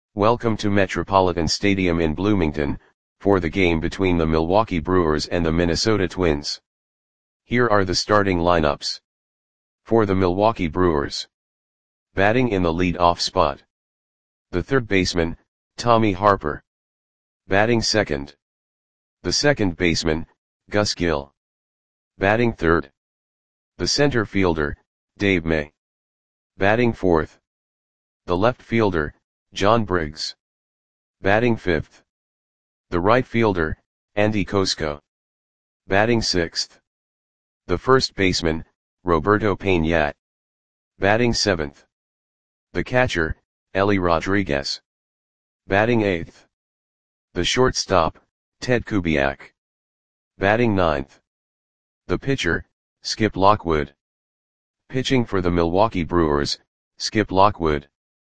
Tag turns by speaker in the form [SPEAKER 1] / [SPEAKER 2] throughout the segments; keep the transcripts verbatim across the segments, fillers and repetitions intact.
[SPEAKER 1] Welcome to Metropolitan Stadium in Bloomington, for the game between the Milwaukee Brewers and the Minnesota Twins. Here are the starting lineups. For the Milwaukee Brewers. Batting in the lead-off spot. The third baseman, Tommy Harper. Batting second. The second baseman, Gus Gill. Batting third. The center fielder, Dave May. Batting fourth. The left fielder, John Briggs. Batting fifth. The right fielder, Andy Kosko. Batting sixth. The first baseman, Roberto Peña. Batting seventh. The catcher, Ellie Rodriguez. Batting eighth. The shortstop, Ted Kubiak. Batting ninth. The pitcher, Skip Lockwood. Pitching for the Milwaukee Brewers, Skip Lockwood.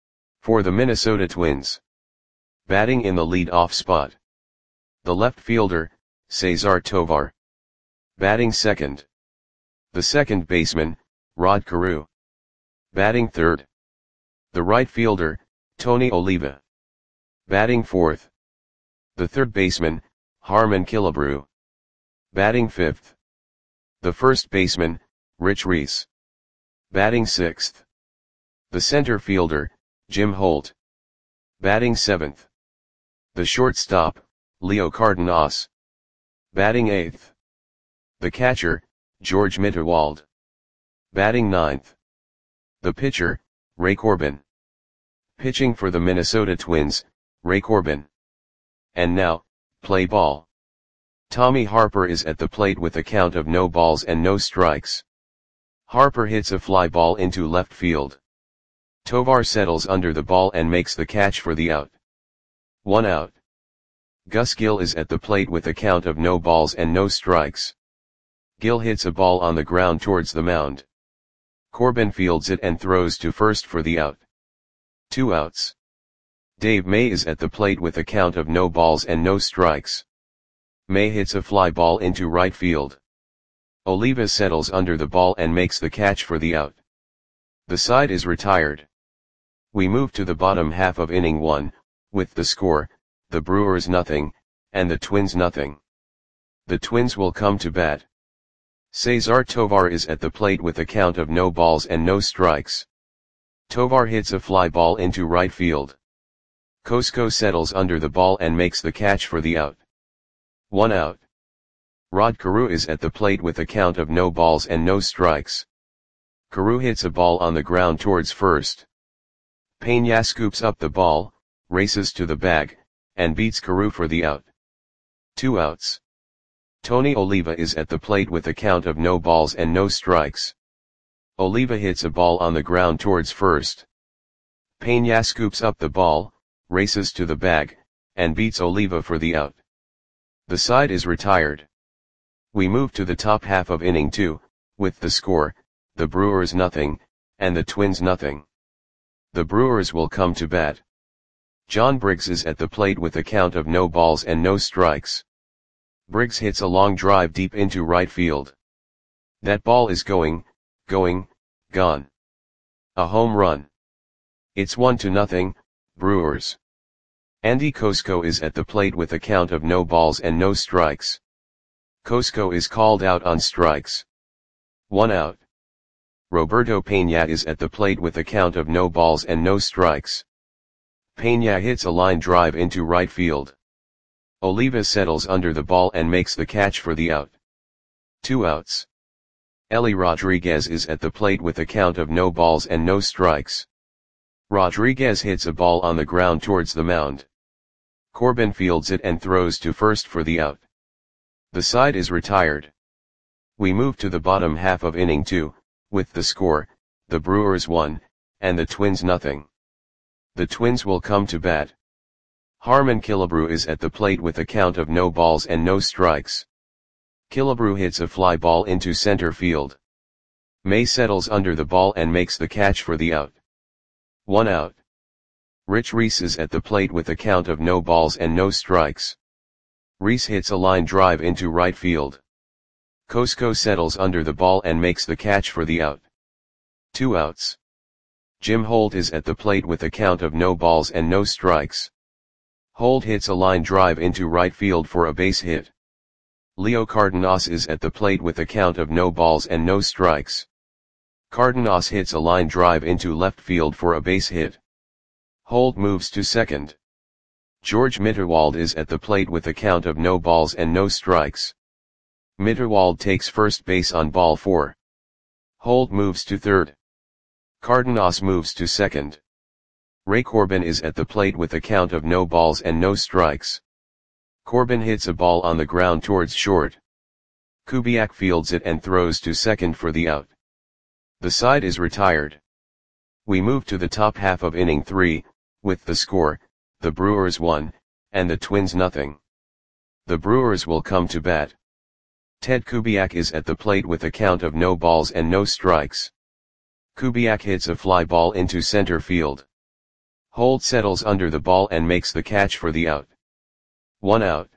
[SPEAKER 1] For the Minnesota Twins. Batting in the lead-off spot. The left fielder, Cesar Tovar. Batting second. The second baseman, Rod Carew. Batting third. The right fielder, Tony Oliva. Batting fourth. The third baseman, Harmon Killebrew. Batting fifth. The first baseman, Rich Reese. Batting sixth. The center fielder, Jim Holt. Batting seventh. The shortstop, Leo Cardenas. Batting eighth. The catcher, George Mitterwald. Batting ninth. The pitcher, Ray Corbin. Pitching for the Minnesota Twins, Ray Corbin. And now, play ball. Tommy Harper is at the plate with a count of no balls and no strikes. Harper hits a fly ball into left field. Tovar settles under the ball and makes the catch for the out. One out. Gus Gill is at the plate with a count of no balls and no strikes. Gill hits a ball on the ground towards the mound. Corbin fields it and throws to first for the out. Two outs. Dave May is at the plate with a count of no balls and no strikes. May hits a fly ball into right field. Oliva settles under the ball and makes the catch for the out. The side is retired. We move to the bottom half of inning one, with the score, the Brewers nothing, and the Twins nothing. The Twins will come to bat. Cesar Tovar is at the plate with a count of no balls and no strikes. Tovar hits a fly ball into right field. Kosko settles under the ball and makes the catch for the out. One out. Rod Carew is at the plate with a count of no balls and no strikes. Carew hits a ball on the ground towards first. Peña scoops up the ball, races to the bag, and beats Carew for the out. Two outs. Tony Oliva is at the plate with a count of no balls and no strikes. Oliva hits a ball on the ground towards first. Peña scoops up the ball, races to the bag, and beats Oliva for the out. The side is retired. We move to the top half of inning two, with the score, the Brewers nothing, and the Twins nothing. The Brewers will come to bat. John Briggs is at the plate with a count of no balls and no strikes. Briggs hits a long drive deep into right field. That ball is going, going, gone. A home run. It's one to nothing, Brewers. Andy Kosko is at the plate with a count of no balls and no strikes. Kosko is called out on strikes. One out. Roberto Peña is at the plate with a count of no balls and no strikes. Peña hits a line drive into right field. Oliva settles under the ball and makes the catch for the out. Two outs. Ellie Rodriguez is at the plate with a count of no balls and no strikes. Rodriguez hits a ball on the ground towards the mound. Corbin fields it and throws to first for the out. The side is retired. We move to the bottom half of inning two, with the score, the Brewers one, and the Twins nothing. The Twins will come to bat. Harmon Killebrew is at the plate with a count of no balls and no strikes. Killebrew hits a fly ball into center field. May settles under the ball and makes the catch for the out. One out. Rich Reese is at the plate with a count of no balls and no strikes. Reese hits a line drive into right field. Kosko settles under the ball and makes the catch for the out. Two outs. Jim Holt is at the plate with a count of no balls and no strikes. Holt hits a line drive into right field for a base hit. Leo Cardenas is at the plate with a count of no balls and no strikes. Cardenas hits a line drive into left field for a base hit. Holt moves to second. George Mitterwald is at the plate with a count of no balls and no strikes. Mitterwald takes first base on ball four. Holt moves to third. Cardenas moves to second. Ray Corbin is at the plate with a count of no balls and no strikes. Corbin hits a ball on the ground towards short. Kubiak fields it and throws to second for the out. The side is retired. We move to the top half of inning three, with the score, the Brewers one, and the Twins nothing. The Brewers will come to bat. Ted Kubiak is at the plate with a count of no balls and no strikes. Kubiak hits a fly ball into center field. Holt settles under the ball and makes the catch for the out. One out.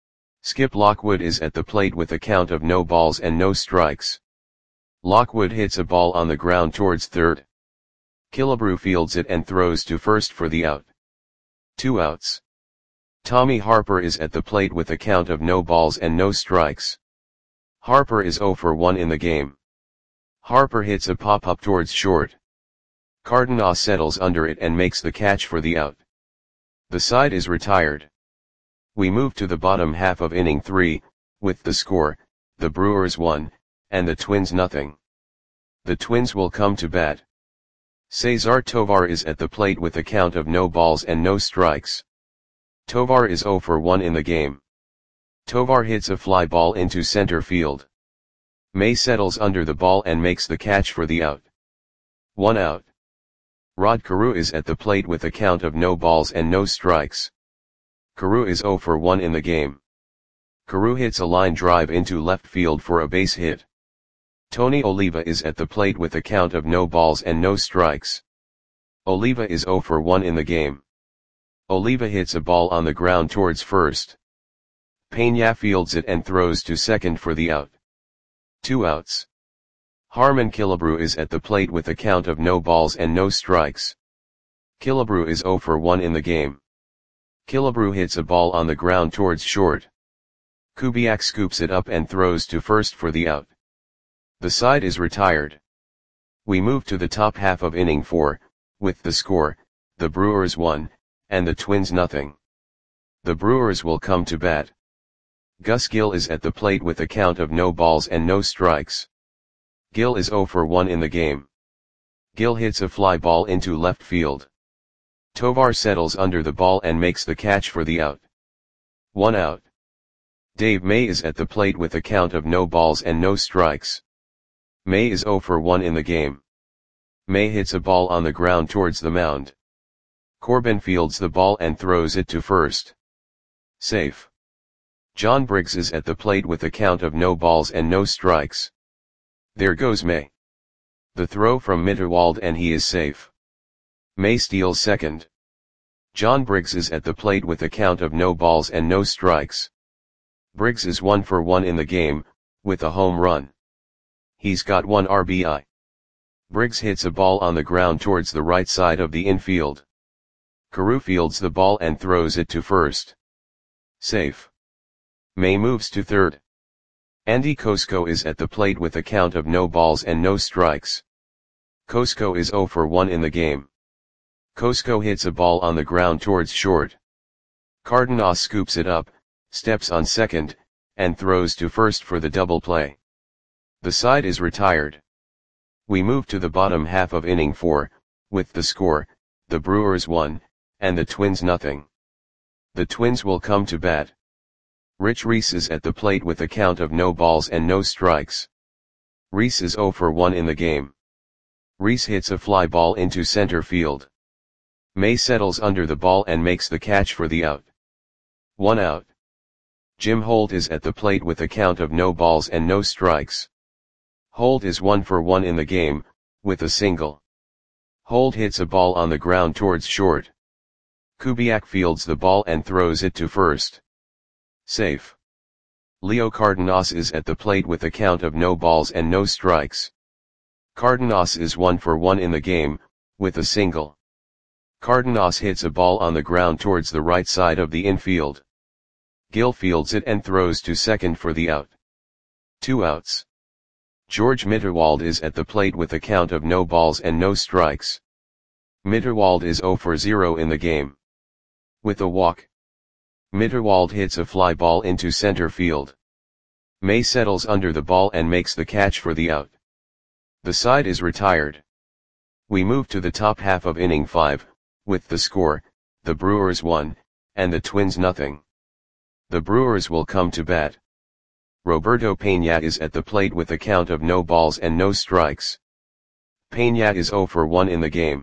[SPEAKER 1] Skip Lockwood is at the plate with a count of no balls and no strikes. Lockwood hits a ball on the ground towards third. Killebrew fields it and throws to first for the out. Two outs. Tommy Harper is at the plate with a count of no balls and no strikes. Harper is oh for one in the game. Harper hits a pop-up towards short. Cardenas settles under it and makes the catch for the out. The side is retired. We move to the bottom half of inning three, with the score, the Brewers one, and the Twins nothing. The Twins will come to bat. Cesar Tovar is at the plate with a count of no balls and no strikes. Tovar is oh for one in the game. Tovar hits a fly ball into center field. May settles under the ball and makes the catch for the out. One out. Rod Carew is at the plate with a count of no balls and no strikes. Carew is oh for one in the game. Carew hits a line drive into left field for a base hit. Tony Oliva is at the plate with a count of no balls and no strikes. Oliva is oh for one in the game. Oliva hits a ball on the ground towards first. Peña fields it and throws to second for the out. Two outs. Harmon Killebrew is at the plate with a count of no balls and no strikes. Killebrew is oh for one in the game. Killebrew hits a ball on the ground towards short. Kubiak scoops it up and throws to first for the out. The side is retired. We move to the top half of inning four, with the score, the Brewers one, and the Twins nothing. The Brewers will come to bat. Gus Gill is at the plate with a count of no balls and no strikes. Gill is oh for one in the game. Gill hits a fly ball into left field. Tovar settles under the ball and makes the catch for the out. One out. Dave May is at the plate with a count of no balls and no strikes. May is oh for one in the game. May hits a ball on the ground towards the mound. Corbin fields the ball and throws it to first. Safe. John Briggs is at the plate with a count of no balls and no strikes. There goes May. The throw from Mitterwald and he is safe. May steals second. John Briggs is at the plate with a count of no balls and no strikes. Briggs is one for one in the game, with a home run. He's got one R B I. Briggs hits a ball on the ground towards the right side of the infield. Carew fields the ball and throws it to first. Safe. May moves to third. Andy Kosko is at the plate with a count of no balls and no strikes. Kosko is oh for one in the game. Kosko hits a ball on the ground towards short. Cardenas scoops it up, steps on second, and throws to first for the double play. The side is retired. We move to the bottom half of inning four, with the score, the Brewers one, and the Twins nothing. The Twins will come to bat. Rich Reese is at the plate with a count of no balls and no strikes. Reese is oh for one in the game. Reese hits a fly ball into center field. May settles under the ball and makes the catch for the out. One out. Jim Holt is at the plate with a count of no balls and no strikes. Holt is one for one in the game, with a single. Holt hits a ball on the ground towards short. Kubiak fields the ball and throws it to first. Safe. Leo Cardenas is at the plate with a count of no balls and no strikes. Cardenas is one for one in the game, with a single. Cardenas hits a ball on the ground towards the right side of the infield. Gill fields it and throws to second for the out. Two outs. George Mitterwald is at the plate with a count of no balls and no strikes. Mitterwald is zero for zero in the game. With a walk, Mitterwald hits a fly ball into center field. May settles under the ball and makes the catch for the out. The side is retired. We move to the top half of inning five, with the score, the Brewers one, and the Twins nothing. The Brewers will come to bat. Roberto Peña is at the plate with a count of no balls and no strikes. Peña is zero for one in the game.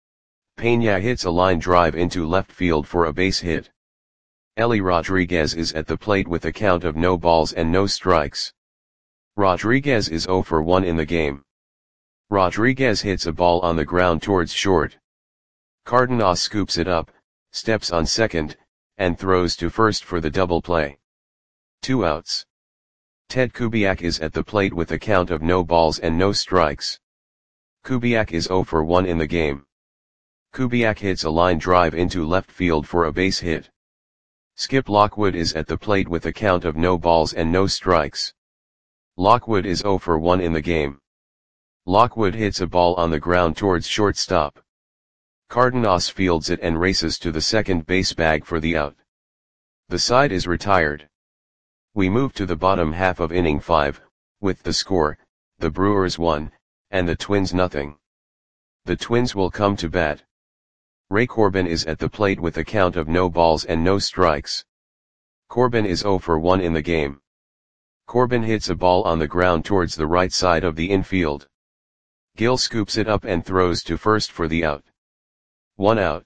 [SPEAKER 1] Peña hits a line drive into left field for a base hit. Ellie Rodriguez is at the plate with a count of no balls and no strikes. Rodriguez is zero for one in the game. Rodriguez hits a ball on the ground towards short. Cardenas scoops it up, steps on second, and throws to first for the double play. Two outs. Ted Kubiak is at the plate with a count of no balls and no strikes. Kubiak is zero for one in the game. Kubiak hits a line drive into left field for a base hit. Skip Lockwood is at the plate with a count of no balls and no strikes. Lockwood is zero for one in the game. Lockwood hits a ball on the ground towards shortstop. Cardenas fields it and races to the second base bag for the out. The side is retired. We move to the bottom half of inning five, with the score, the Brewers one, and the Twins nothing. The Twins will come to bat. Ray Corbin is at the plate with a count of no balls and no strikes. Corbin is zero for one in the game. Corbin hits a ball on the ground towards the right side of the infield. Gill scoops it up and throws to first for the out. One out.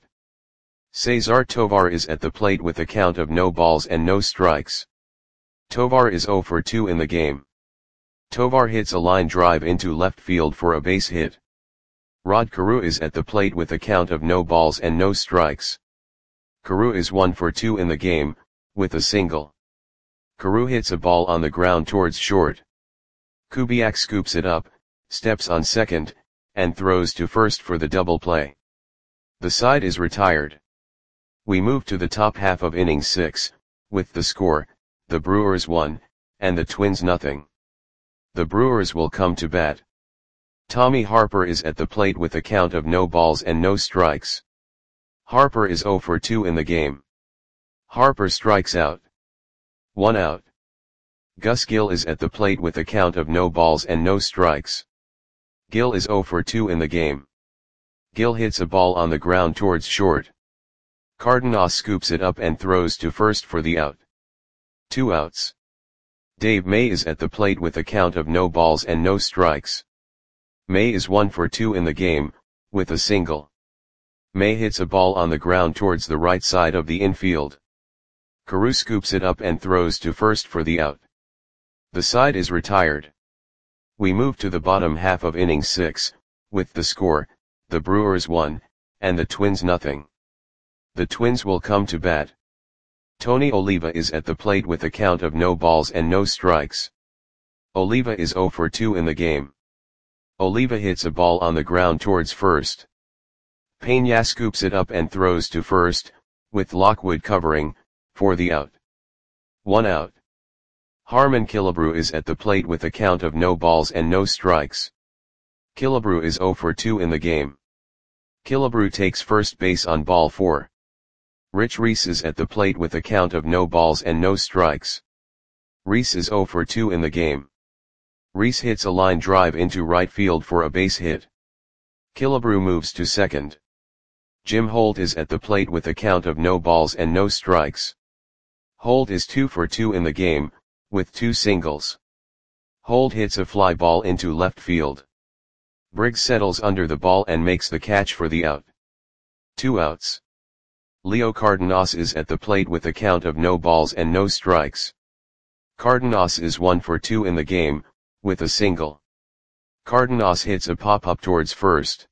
[SPEAKER 1] Cesar Tovar is at the plate with a count of no balls and no strikes. Tovar is zero for two in the game. Tovar hits a line drive into left field for a base hit. Rod Carew is at the plate with a count of no balls and no strikes. Carew is one for two in the game, with a single. Carew hits a ball on the ground towards short. Kubiak scoops it up, steps on second, and throws to first for the double play. The side is retired. We move to the top half of inning six, with the score, the Brewers one, and the Twins nothing. The Brewers will come to bat. Tommy Harper is at the plate with a count of no balls and no strikes. Harper is zero for two in the game. Harper strikes out. One out. Gus Gill is at the plate with a count of no balls and no strikes. Gill is zero for two in the game. Gill hits a ball on the ground towards short. Cardenas scoops it up and throws to first for the out. Two outs. Dave May is at the plate with a count of no balls and no strikes. May is one for two in the game, with a single. May hits a ball on the ground towards the right side of the infield. Carew scoops it up and throws to first for the out. The side is retired. We move to the bottom half of inning six, with the score, the Brewers one, and the Twins nothing. The Twins will come to bat. Tony Oliva is at the plate with a count of no balls and no strikes. Oliva is zero for two in the game. Oliva hits a ball on the ground towards first. Peña scoops it up and throws to first, with Lockwood covering, for the out. One out. Harmon Killebrew is at the plate with a count of no balls and no strikes. Killebrew is zero for two in the game. Killebrew takes first base on ball four. Rich Reese is at the plate with a count of no balls and no strikes. Reese is zero for two in the game. Reese hits a line drive into right field for a base hit. Killebrew moves to second. Jim Holt is at the plate with a count of no balls and no strikes. Holt is two for two in the game, with two singles. Holt hits a fly ball into left field. Briggs settles under the ball and makes the catch for the out. Two outs. Leo Cardenas is at the plate with a count of no balls and no strikes. Cardenas is one for two in the game, with a single. Cardenas hits a pop-up towards first.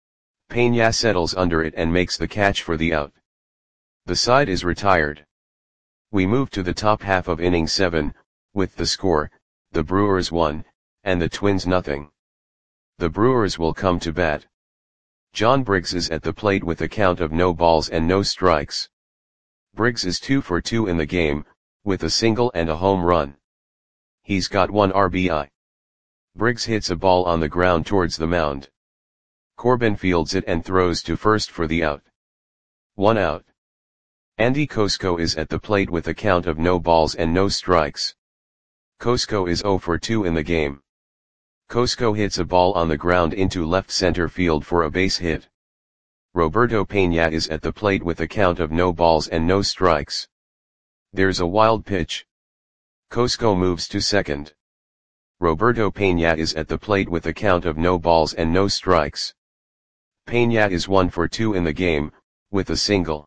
[SPEAKER 1] Peña settles under it and makes the catch for the out. The side is retired. We move to the top half of inning seven, with the score, the Brewers one, and the Twins nothing. The Brewers will come to bat. John Briggs is at the plate with a count of no balls and no strikes. Briggs is two for two in the game, with a single and a home run. He's got one R B I. Briggs hits a ball on the ground towards the mound. Corbin fields it and throws to first for the out. One out. Andy Kosko is at the plate with a count of no balls and no strikes. Kosko is zero for two in the game. Kosko hits a ball on the ground into left center field for a base hit. Roberto Peña is at the plate with a count of no balls and no strikes. There's a wild pitch. Kosko moves to second. Roberto Peña is at the plate with a count of no balls and no strikes. Peña is one for two in the game, with a single.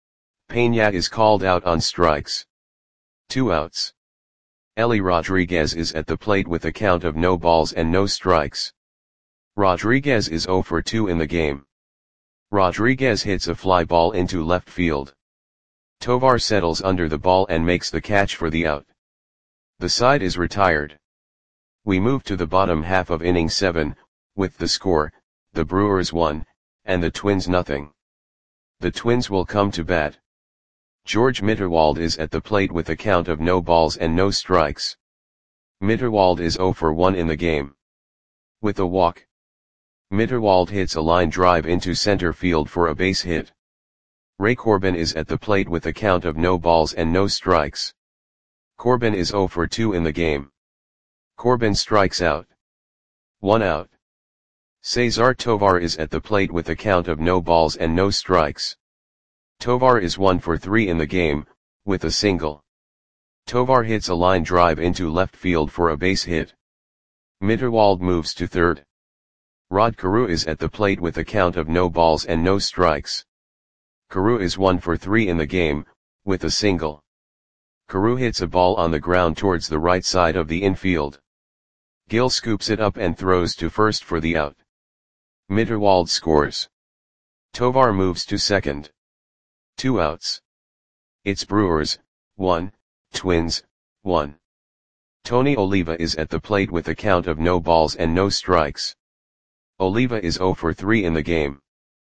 [SPEAKER 1] Peña is called out on strikes. Two outs. Ellie Rodriguez is at the plate with a count of no balls and no strikes. Rodriguez is zero for two in the game. Rodriguez hits a fly ball into left field. Tovar settles under the ball and makes the catch for the out. The side is retired. We move to the bottom half of inning seven, with the score, the Brewers one, and the Twins nothing. The Twins will come to bat. George Mitterwald is at the plate with a count of no balls and no strikes. Mitterwald is zero for one in the game. With a walk. Mitterwald hits a line drive into center field for a base hit. Ray Corbin is at the plate with a count of no balls and no strikes. Corbin is zero for two in the game. Corbin strikes out. One out. Cesar Tovar is at the plate with a count of no balls and no strikes. Tovar is one for three in the game, with a single. Tovar hits a line drive into left field for a base hit. Mitterwald moves to third. Rod Carew is at the plate with a count of no balls and no strikes. Carew is one for three in the game, with a single. Carew hits a ball on the ground towards the right side of the infield. Gill scoops it up and throws to first for the out. Mitterwald scores. Tovar moves to second. Two outs. It's Brewers, one, Twins, one. Tony Oliva is at the plate with a count of no balls and no strikes. Oliva is zero for three in the game.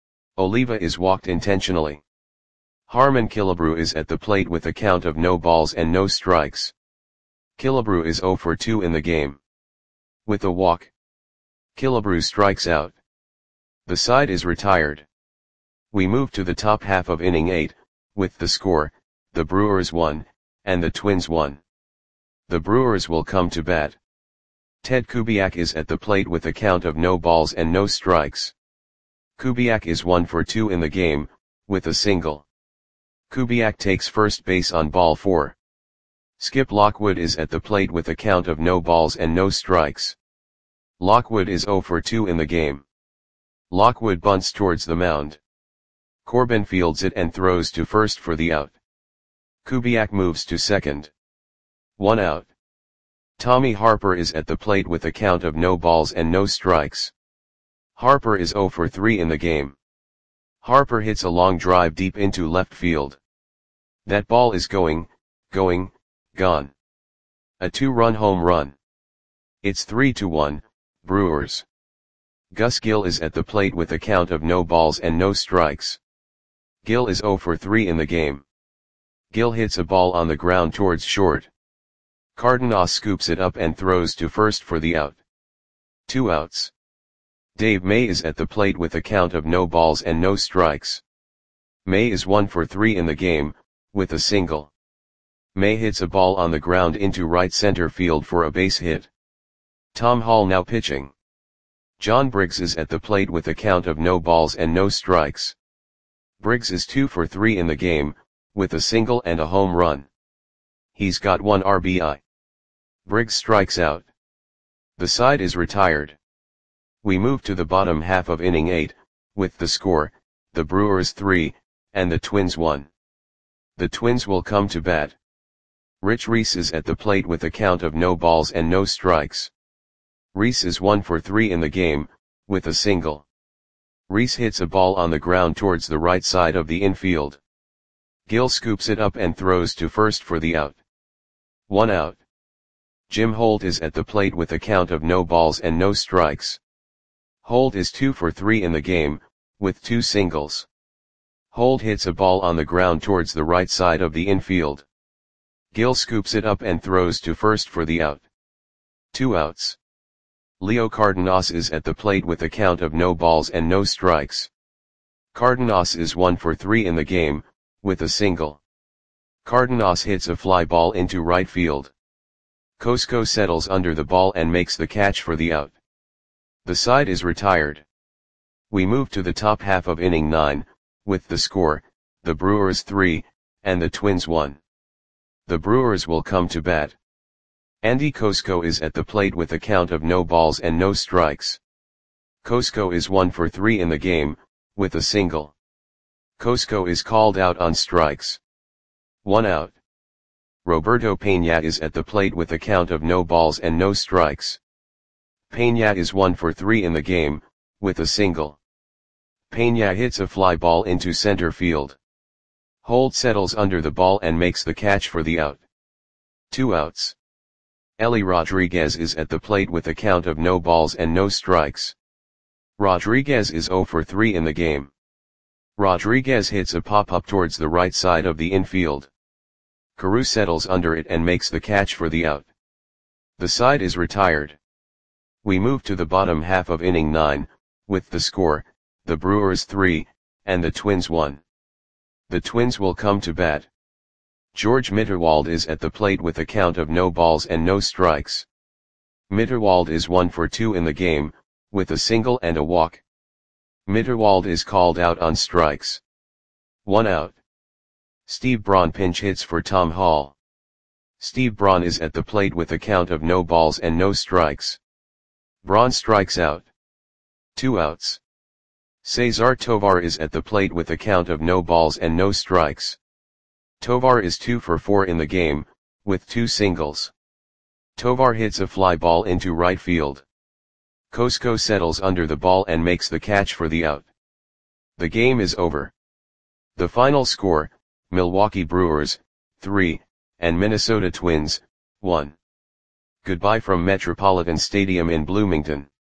[SPEAKER 1] Oliva is walked intentionally. Harmon Killebrew is at the plate with a count of no balls and no strikes. Killebrew is zero for two in the game. With a walk. Killebrew strikes out. The side is retired. We move to the top half of inning eight, with the score, the Brewers one, and the Twins one. The Brewers will come to bat. Ted Kubiak is at the plate with a count of no balls and no strikes. Kubiak is one for two in the game, with a single. Kubiak takes first base on ball four. Skip Lockwood is at the plate with a count of no balls and no strikes. Lockwood is zero for two in the game. Lockwood bunts towards the mound. Corbin fields it and throws to first for the out. Kubiak moves to second. One out. Tommy Harper is at the plate with a count of no balls and no strikes. Harper is zero for three in the game. Harper hits a long drive deep into left field. That ball is going, going, gone. A two-run home run. It's three to one, Brewers. Gus Gill is at the plate with a count of no balls and no strikes. Gill is zero for three in the game. Gill hits a ball on the ground towards short. Cardenas scoops it up and throws to first for the out. Two outs. Dave May is at the plate with a count of no balls and no strikes. May is one for three in the game, with a single. May hits a ball on the ground into right center field for a base hit. Tom Hall now pitching. John Briggs is at the plate with a count of no balls and no strikes. Briggs is two for three in the game, with a single and a home run. He's got one R B I. Briggs strikes out. The side is retired. We move to the bottom half of inning eight, with the score, the Brewers three, and the Twins one. The Twins will come to bat. Rich Reese is at the plate with a count of no balls and no strikes. Reese is one for three in the game, with a single. Reese hits a ball on the ground towards the right side of the infield. Gill scoops it up and throws to first for the out. One out. Jim Holt is at the plate with a count of no balls and no strikes. Holt is two for three in the game, with two singles. Holt hits a ball on the ground towards the right side of the infield. Gill scoops it up and throws to first for the out. Two outs. Leo Cardenas is at the plate with a count of no balls and no strikes. Cardenas is one for three in the game, with a single. Cardenas hits a fly ball into right field. Cosco settles under the ball and makes the catch for the out. The side is retired. We move to the top half of inning nine, with the score, the Brewers three, and the Twins one. The Brewers will come to bat. Andy Cosco is at the plate with a count of no balls and no strikes. Cosco is one for three in the game, with a single. Cosco is called out on strikes. One out. Roberto Peña is at the plate with a count of no balls and no strikes. Peña is one for three in the game, with a single. Peña hits a fly ball into center field. Holt settles under the ball and makes the catch for the out. Two outs. Ellie Rodriguez is at the plate with a count of no balls and no strikes. Rodriguez is zero for three in the game. Rodriguez hits a pop-up towards the right side of the infield. Carew settles under it and makes the catch for the out. The side is retired. We move to the bottom half of inning nine, with the score, the Brewers three, and the Twins one. The Twins will come to bat. George Mitterwald is at the plate with a count of no balls and no strikes. Mitterwald is one for two in the game, with a single and a walk. Mitterwald is called out on strikes. One out. Steve Braun pinch hits for Tom Hall. Steve Braun is at the plate with a count of no balls and no strikes. Braun strikes out. Two outs. Cesar Tovar is at the plate with a count of no balls and no strikes. Tovar is two for four in the game, with two singles. Tovar hits a fly ball into right field. Cosco settles under the ball and makes the catch for the out. The game is over. The final score, Milwaukee Brewers, three, and Minnesota Twins, one. Goodbye from Metropolitan Stadium in Bloomington.